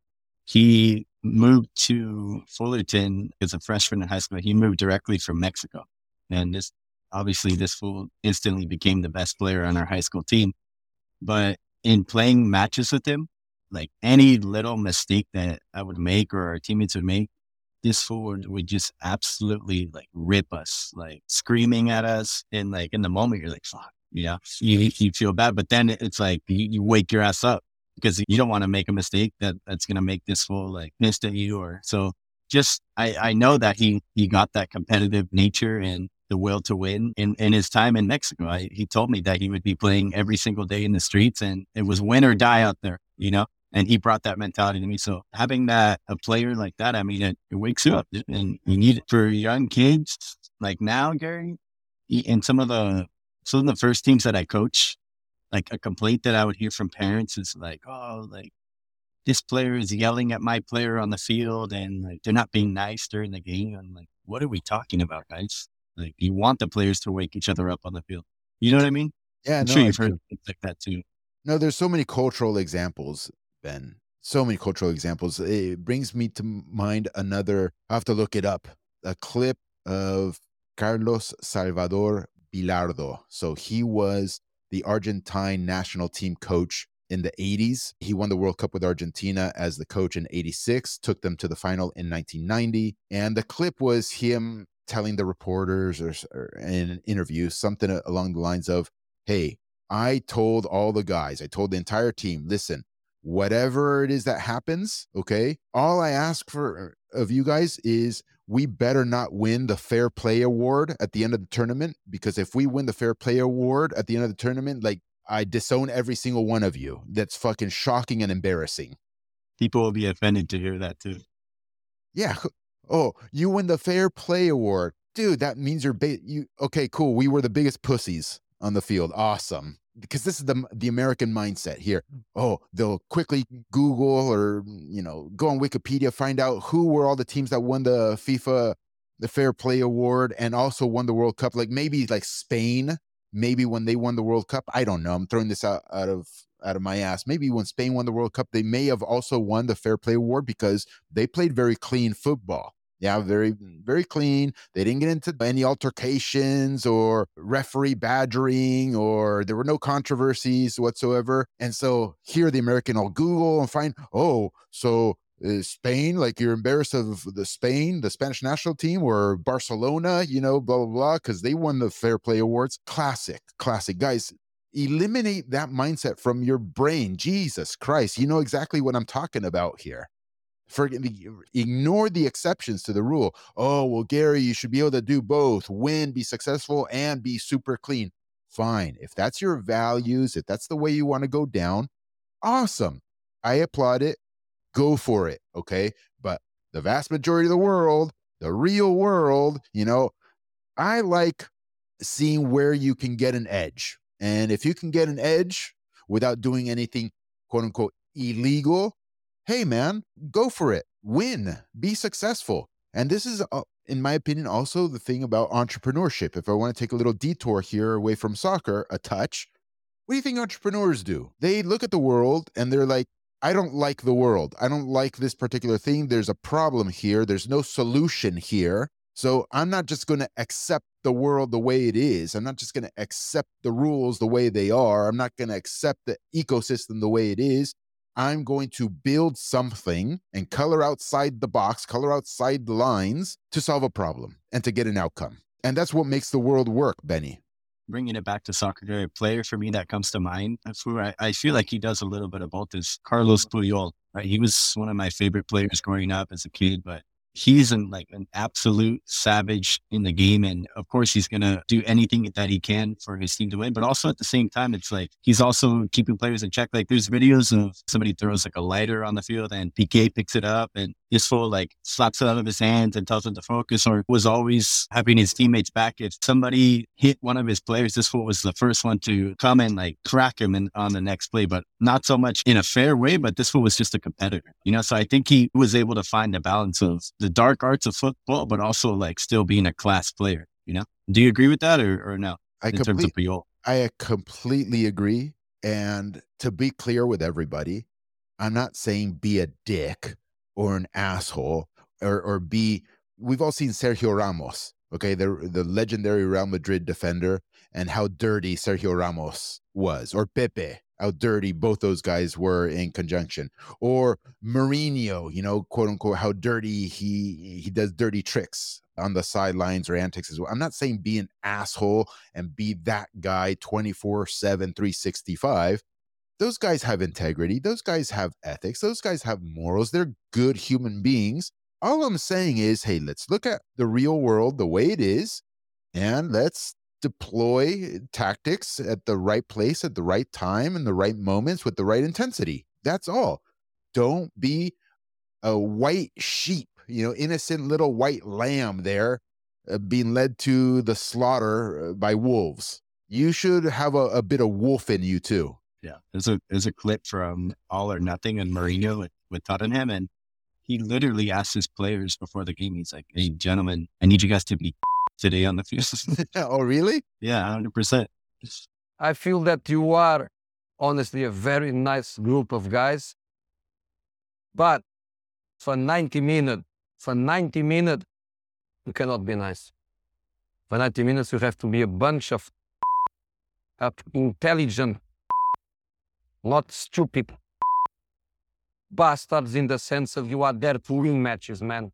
he moved to Fullerton as a freshman in high school. He moved directly from Mexico. And this fool instantly became the best player on our high school team. But in playing matches with him, like any little mistake that I would make or our teammates would make, this fool would just absolutely like rip us, like screaming at us. And like in the moment, you're like, fuck, you feel bad. But then it's like you wake your ass up because you don't want to make a mistake that's going to make this fool like pissed at you. Or so just, I know that he got that competitive nature and the will to win in his time in Mexico. He told me that he would be playing every single day in the streets and it was win or die out there, and he brought that mentality to me. So having a player like that, I mean, it wakes you up and you need it for young kids. Like now, Gary, and some of the first teams that I coach, like a complaint that I would hear from parents is like, oh, like this player is yelling at my player on the field and like they're not being nice during the game. I'm like, what are we talking about, guys? Like you want the players to wake each other up on the field. You know what I mean?
Yeah,
I'm
no,
sure
I
you've heard
do.
things like that too.
No, there's so many cultural examples, Ben. So many cultural examples. It brings me to mind another. I have to look it up. A clip of Carlos Salvador Bilardo. So he was the Argentine national team coach in the 80s. He won the World Cup with Argentina as the coach in 86, took them to the final in 1990. And the clip was him telling the reporters or in an interview something along the lines of, hey, I told all the guys, I told the entire team, listen, whatever it is that happens, okay, all I ask for of you guys is we better not win the fair play award at the end of the tournament, because if we win the fair play award at the end of the tournament, like, I disown every single one of you. That's fucking shocking and embarrassing.
People will be offended to hear that too.
Yeah. Oh, you win the fair play award. Dude, that means you're okay, cool. We were the biggest pussies on the field. Awesome. Because this is the American mindset here. Oh, they'll quickly Google or, go on Wikipedia, find out who were all the teams that won the Fair Play Award and also won the World Cup. Like maybe like Spain, maybe when they won the World Cup. I don't know. I'm throwing this out of my ass. Maybe when Spain won the World Cup, they may have also won the Fair Play Award because they played very clean football. Yeah, very, very clean. They didn't get into any altercations or referee badgering, or there were no controversies whatsoever. And so here the American will Google and find, so Spain, like you're embarrassed of the Spanish national team, or Barcelona, blah, blah, blah, because they won the Fair Play Awards. Classic. Guys, eliminate that mindset from your brain. Jesus Christ. You know exactly what I'm talking about here. Ignore the exceptions to the rule. Oh, well, Gary, you should be able to do both, win, be successful, and be super clean. Fine. If that's your values, if that's the way you want to go down, awesome. I applaud it. Go for it. Okay. But the vast majority of the world, the real world, I like seeing where you can get an edge. And if you can get an edge without doing anything, quote unquote, illegal, hey, man, go for it. Win. Be successful. And this is, in my opinion, also the thing about entrepreneurship. If I want to take a little detour here away from soccer, a touch, what do you think entrepreneurs do? They look at the world and they're like, I don't like the world. I don't like this particular thing. There's a problem here. There's no solution here. So I'm not just going to accept the world the way it is. I'm not just going to accept the rules the way they are. I'm not going to accept the ecosystem the way it is. I'm going to build something and color outside the box, color outside the lines to solve a problem and to get an outcome. And that's what makes the world work, Benny.
Bringing it back to soccer, a player for me that comes to mind, that's where I feel like he does a little bit of both, is Carlos Puyol. Right? He was one of my favorite players growing up as a kid, but he's an absolute savage in the game. And of course, he's going to do anything that he can for his team to win. But also at the same time, it's like he's also keeping players in check. Like there's videos of somebody throws like a lighter on the field and Piqué picks it up and this fool like slaps it out of his hands and tells him to focus, or was always having his teammates back. If somebody hit one of his players, this fool was the first one to come and like crack him on the next play, but not so much in a fair way. But this fool was just a competitor, So I think he was able to find the balance of the dark arts of football, but also like still being a class player, Do you agree with that or no? Terms of Puyol?
I completely agree. And to be clear with everybody, I'm not saying be a dick or an asshole or we've all seen Sergio Ramos, okay? The legendary Real Madrid defender, and how dirty Sergio Ramos was, or Pepe, how dirty both those guys were in conjunction, or Mourinho, quote unquote, how dirty he does dirty tricks on the sidelines or antics as well. I'm not saying be an asshole and be that guy 24/7, 365. Those guys have integrity. Those guys have ethics. Those guys have morals. They're good human beings. All I'm saying is, hey, let's look at the real world the way it is, and let's deploy tactics at the right place, at the right time, in the right moments, with the right intensity. That's all. Don't be a white sheep, innocent little white lamb there being led to the slaughter by wolves. You should have a bit of wolf in you too.
Yeah, there's a clip from All or Nothing and Mourinho with Tottenham, and he literally asked his players before the game, he's like, hey, gentlemen, I need you guys to be today on the field.
Oh, really?
Yeah, 100%.
I feel that you are honestly a very nice group of guys, but for 90 minutes, you cannot be nice. For 90 minutes, you have to be a bunch of intelligent not stupid bastards in the sense of you are there to win matches, man.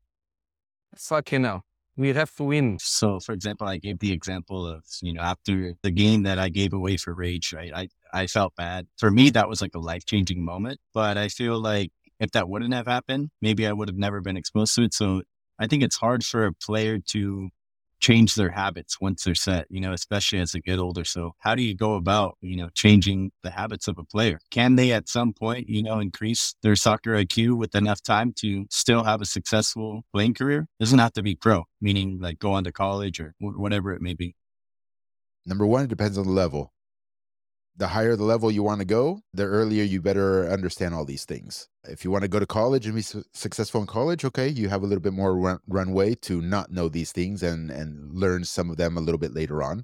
Fucking hell. We have to win.
So, for example, I gave the example of, after the game that I gave away for Rage, right? I felt bad. For me, that was like a life-changing moment. But I feel like if that wouldn't have happened, maybe I would have never been exposed to it. So I think it's hard for a player to change their habits once they're set, especially as they get older. So how do you go about, changing the habits of a player? Can they at some point, increase their soccer IQ with enough time to still have a successful playing career? Doesn't have to be pro, meaning like go on to college or whatever it may be.
Number one, it depends on the level. The higher the level you want to go, the earlier you better understand all these things. If you want to go to college and be successful in college, okay, you have a little bit more runway to not know these things and learn some of them a little bit later on.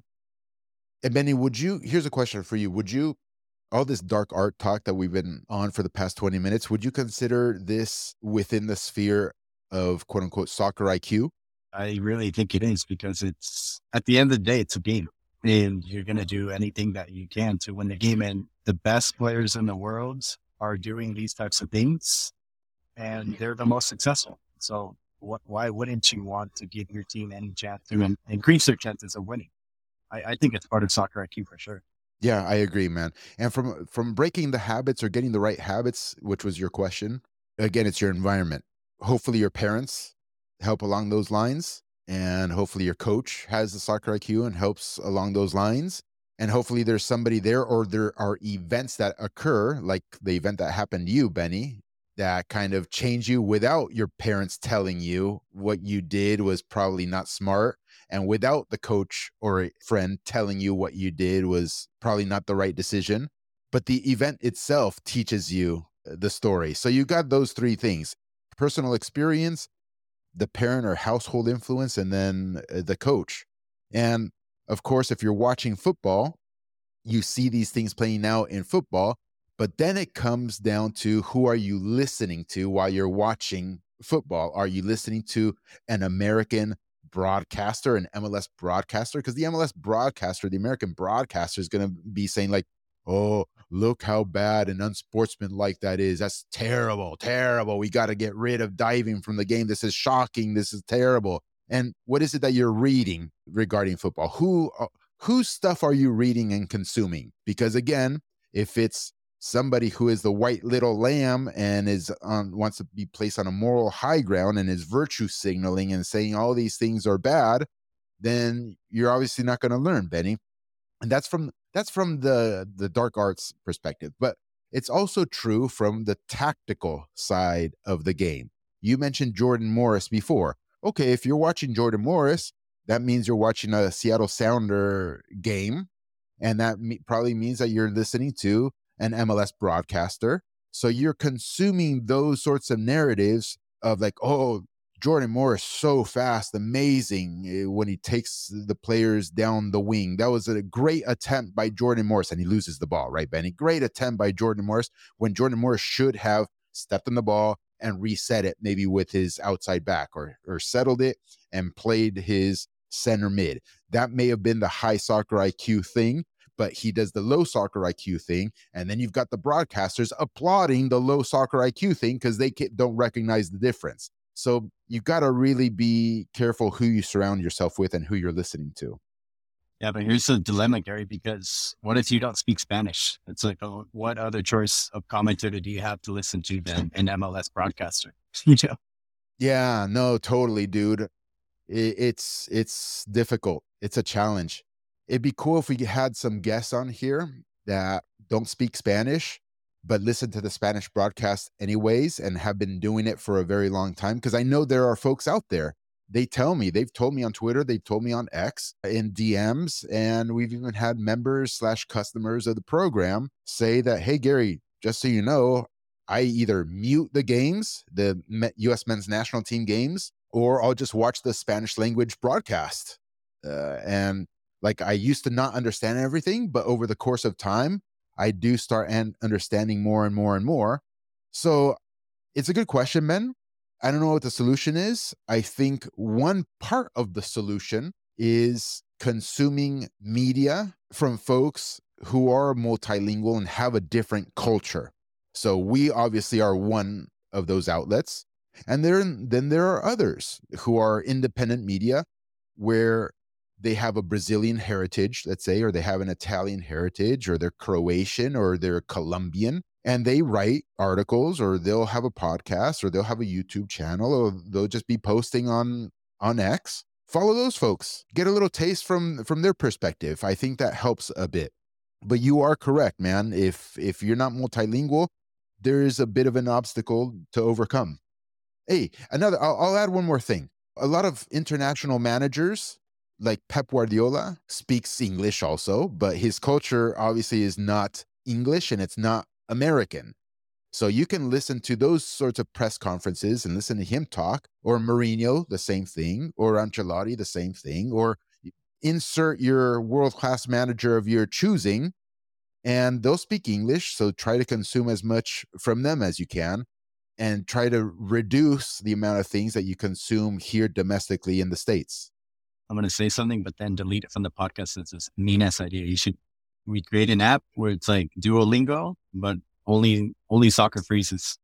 And Benny, here's a question for you. Would you, all this dark art talk that we've been on for the past 20 minutes, would you consider this within the sphere of quote unquote soccer IQ?
I really think it is, because it's, at the end of the day, it's a game. And you're going to do anything that you can to win the game. And the best players in the world are doing these types of things, and they're the most successful. So why wouldn't you want to give your team any chance to increase their chances of winning? I think it's part of soccer IQ for sure.
Yeah, I agree, man. And from breaking the habits or getting the right habits, which was your question, again, it's your environment. Hopefully your parents help along those lines. And hopefully your coach has the soccer IQ and helps along those lines. And hopefully there's somebody there, or there are events that occur, like the event that happened to you, Benny, that kind of change you without your parents telling you what you did was probably not smart. And without the coach or a friend telling you what you did was probably not the right decision. But the event itself teaches you the story. So you got those three things: personal experience, the parent or household influence, and then the coach. And of course, if you're watching football, you see these things playing out in football, but then it comes down to who are you listening to while you're watching football? Are you listening to an American broadcaster, an MLS broadcaster? Because the MLS broadcaster, the American broadcaster, is going to be saying like, oh, look how bad and unsportsmanlike that is. That's terrible, terrible. We got to get rid of diving from the game. This is shocking. This is terrible. And what is it that you're reading regarding football? Whose stuff are you reading and consuming? Because again, if it's somebody who is the white little lamb and wants to be placed on a moral high ground and is virtue signaling and saying all these things are bad, then you're obviously not going to learn, Benny. And that's from the dark arts perspective, but it's also true from the tactical side of the game. You mentioned Jordan Morris before. Okay, if you're watching Jordan Morris, that means you're watching a Seattle Sounder game, and that probably means that you're listening to an MLS broadcaster. So you're consuming those sorts of narratives of like, oh, Jordan Morris so fast, amazing when he takes the players down the wing. That was a great attempt by Jordan Morris, and he loses the ball, right, Benny? Great attempt by Jordan Morris when Jordan Morris should have stepped on the ball and reset it, maybe with his outside back, or settled it and played his center mid. That may have been the high soccer IQ thing, but he does the low soccer IQ thing. And then you've got the broadcasters applauding the low soccer IQ thing because they don't recognize the difference. So you got to really be careful who you surround yourself with and who you're listening to.
Yeah, but here's the dilemma, Gary, because what if you don't speak Spanish? It's like, what other choice of commentator do you have to listen to than an MLS broadcaster?
Yeah, no, totally, dude. It's difficult. It's a challenge. It'd be cool if we had some guests on here that don't speak Spanish, but listen to the Spanish broadcast anyways and have been doing it for a very long time. Because I know there are folks out there. They've told me on Twitter, they've told me on X in DMs, and we've even had members / customers of the program say that, hey, Gary, just so you know, I either mute the games, the U.S. men's national team games, or I'll just watch the Spanish language broadcast. And like, I used to not understand everything, but over the course of time, I do start understanding more and more and more. So it's a good question, Ben. I don't know what the solution is. I think one part of the solution is consuming media from folks who are multilingual and have a different culture. So we obviously are one of those outlets. And then there are others who are independent media where they have a Brazilian heritage, let's say, or they have an Italian heritage, or they're Croatian, or they're Colombian, and they write articles, or they'll have a podcast, or they'll have a YouTube channel, or they'll just be posting on X. Follow those folks. Get a little taste from their perspective. I think that helps a bit. But you are correct, man. If you're not multilingual, there is a bit of an obstacle to overcome. Hey, I'll add one more thing. A lot of international managers, like Pep Guardiola, speaks English also, but his culture obviously is not English and it's not American. So you can listen to those sorts of press conferences and listen to him talk, or Mourinho, the same thing, or Ancelotti, the same thing, or insert your world-class manager of your choosing, and they'll speak English. So try to consume as much from them as you can, and try to reduce the amount of things that you consume here domestically in the States.
I'm going to say something, but then delete it from the podcast. It's this mean-ass idea. We create an app where it's like Duolingo, but only soccer phrases.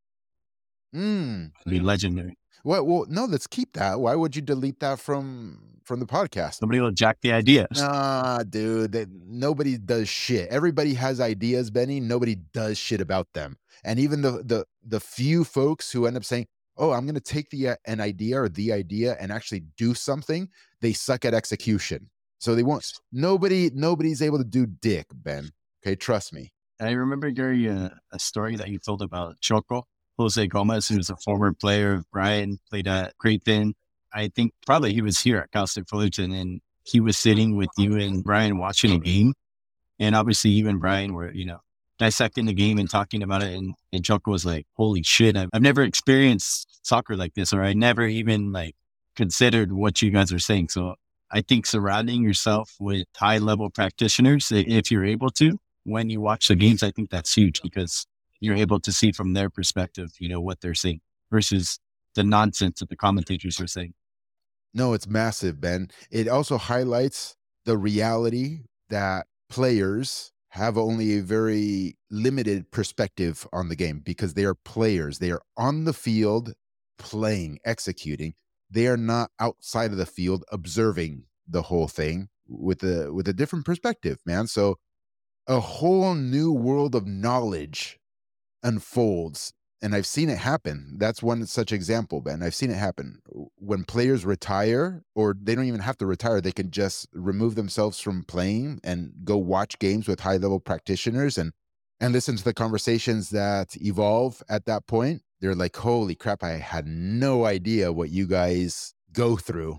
It'd be legendary.
Well, no, let's keep that. Why would you delete that from the podcast?
Somebody will jack the idea.
Nah, dude, nobody does shit. Everybody has ideas, Benny. Nobody does shit about them. And even the few folks who end up saying, oh, I'm going to take an idea or the idea and actually do something, they suck at execution. So they won't. Nobody's able to do dick, Ben. Okay, trust me.
I remember, Gary, a story that you told about Choco, Jose Gomez, who's a former player of Brian, played at Creighton. I think probably he was here at Cal State Fullerton, and he was sitting with you and Brian watching a game. And obviously you and Brian were, dissecting the game and talking about it. And Choco was like, holy shit, I've never experienced soccer like this, or I never even considered what you guys are saying. So I think surrounding yourself with high level practitioners, if you're able to, when you watch the games, I think that's huge, because you're able to see from their perspective, what they're saying versus the nonsense that the commentators are saying.
No, it's massive, Ben. It also highlights the reality that players have only a very limited perspective on the game, because they are players. They are on the field playing, executing. They are not outside of the field observing the whole thing with a different perspective, man. So a whole new world of knowledge unfolds. And I've seen it happen. That's one such example, Ben. I've seen it happen. When players retire, or they don't even have to retire, they can just remove themselves from playing and go watch games with high-level practitioners and listen to the conversations that evolve at that point. They're like, holy crap, I had no idea what you guys go through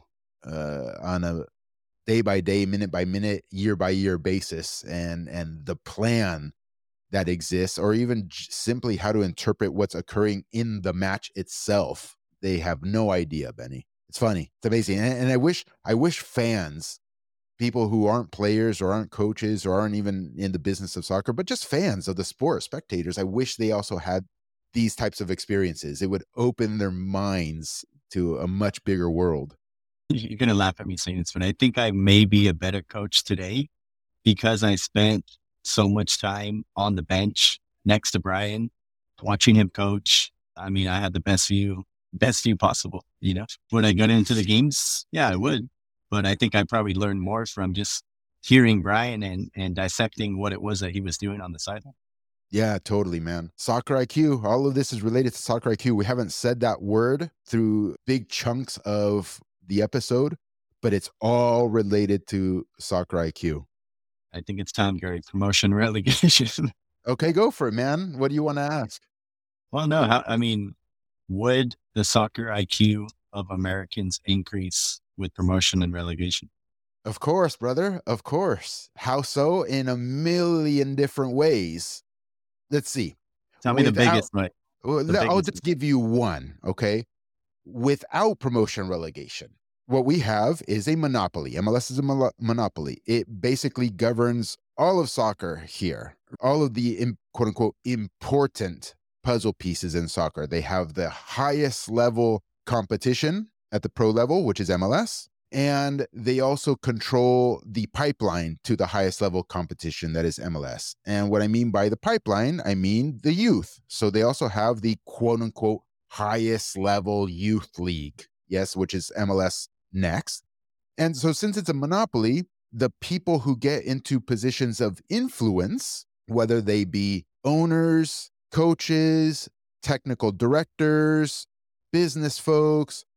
on a day-by-day, minute-by-minute, year-by-year basis, and the plan that exists, or even simply how to interpret what's occurring in the match itself. They have no idea, Benny. It's funny. It's amazing. And I wish fans, people who aren't players or aren't coaches or aren't even in the business of soccer, but just fans of the sport, spectators, I wish they also had these types of experiences. It would open their minds to a much bigger world.
You're going to laugh at me saying this, but I think I may be a better coach today because I spent so much time on the bench next to Brian, watching him coach. I mean, I had the best view possible, Would I get into the games? Yeah, I would. But I think I probably learned more from just hearing Brian and dissecting what it was that he was doing on the sideline.
Yeah, totally, man. Soccer IQ. All of this is related to soccer IQ. We haven't said that word through big chunks of the episode, but it's all related to soccer IQ.
I think it's time, Gary. Promotion, relegation.
Okay, go for it, man. What do you want to ask?
Well, no, would the soccer IQ of Americans increase with promotion and relegation?
Of course, brother. Of course. How so? In a million different ways. Let's see.
Tell me the biggest, Mike.
I'll just give you one, okay? Without promotion relegation, what we have is a monopoly. MLS is a monopoly. It basically governs all of soccer here, all of the quote unquote important puzzle pieces in soccer. They have the highest level competition at the pro level, which is MLS. And they also control the pipeline to the highest level competition, that is MLS. And what I mean by the pipeline, I mean the youth. So they also have the quote unquote highest level youth league, yes, which is MLS Next. And so since it's a monopoly, the people who get into positions of influence, whether they be owners, coaches, technical directors, business folks,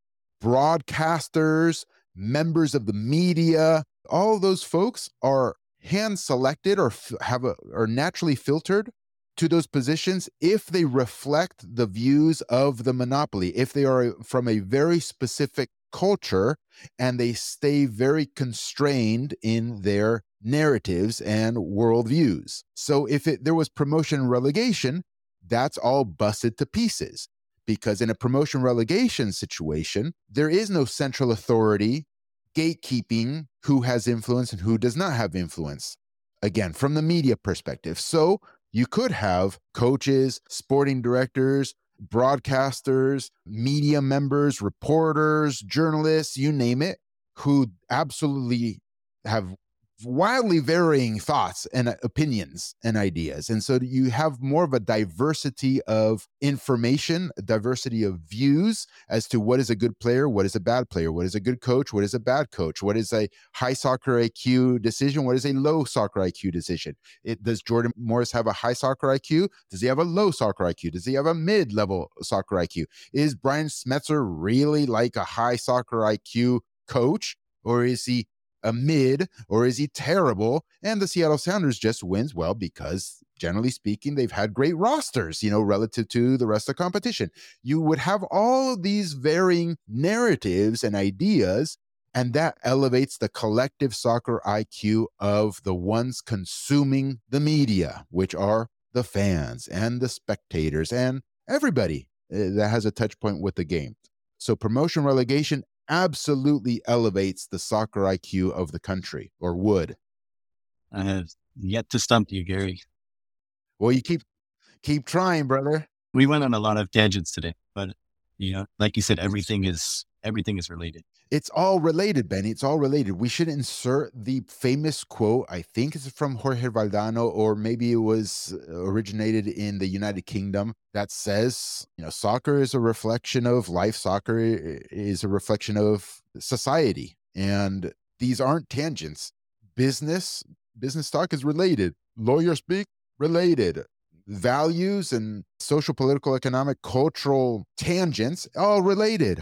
broadcasters, members of the media, all of those folks are hand selected or are naturally filtered to those positions if they reflect the views of the monopoly, if they are from a very specific culture and they stay very constrained in their narratives and worldviews. So if there was promotion and relegation, that's all busted to pieces. Because in a promotion relegation situation, there is no central authority gatekeeping who has influence and who does not have influence. Again, from the media perspective. So you could have coaches, sporting directors, broadcasters, media members, reporters, journalists, you name it, who absolutely have wildly varying thoughts and opinions and ideas. And so you have more of a diversity of information, a diversity of views as to what is a good player, what is a bad player, what is a good coach, what is a bad coach, what is a high soccer IQ decision, what is a low soccer IQ decision. Does Jordan Morris have a high soccer IQ? Does he have a low soccer IQ? Does he have a mid-level soccer IQ? Is Brian Smetzer really like a high soccer IQ coach, or is he a mid, or is he terrible? And the Seattle Sounders just wins, well, because generally speaking, they've had great rosters, relative to the rest of the competition. You would have all of these varying narratives and ideas, and that elevates the collective soccer IQ of the ones consuming the media, which are the fans and the spectators and everybody that has a touch point with the game. So promotion relegation absolutely elevates the soccer IQ of the country, or would.
I have yet to stump you, Gary.
Well, you keep trying, brother.
We went on a lot of tangents today, but like you said, everything is related.
It's all related, Benny. It's all related. We should insert the famous quote. I think it's from Jorge Valdano, or maybe it was originated in the United Kingdom, that says, soccer is a reflection of life. Soccer is a reflection of society. And these aren't tangents. Business talk is related. Lawyer speak, related. Values and social, political, economic, cultural tangents, all related.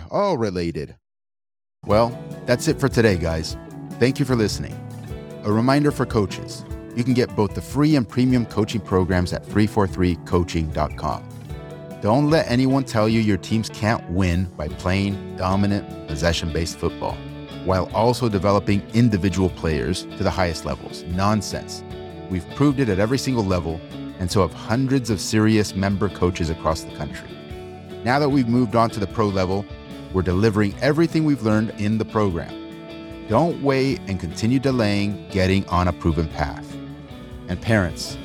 Well, that's it for today, guys. Thank you for listening. A reminder for coaches, you can get both the free and premium coaching programs at 343coaching.com. Don't let anyone tell you your teams can't win by playing dominant, possession-based football, while also developing individual players to the highest levels. Nonsense. We've proved it at every single level, and so have hundreds of serious member coaches across the country. Now that we've moved on to the pro level, we're delivering everything we've learned in the program. Don't wait and continue delaying getting on a proven path. And parents,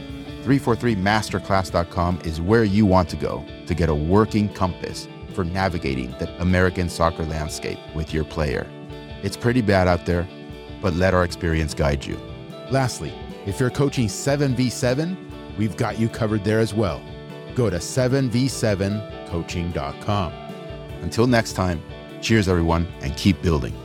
343masterclass.com is where you want to go to get a working compass for navigating the American soccer landscape with your player. It's pretty bad out there, but let our experience guide you. Lastly, if you're coaching 7v7, we've got you covered there as well. Go to 7v7coaching.com. Until next time, cheers everyone, and keep building.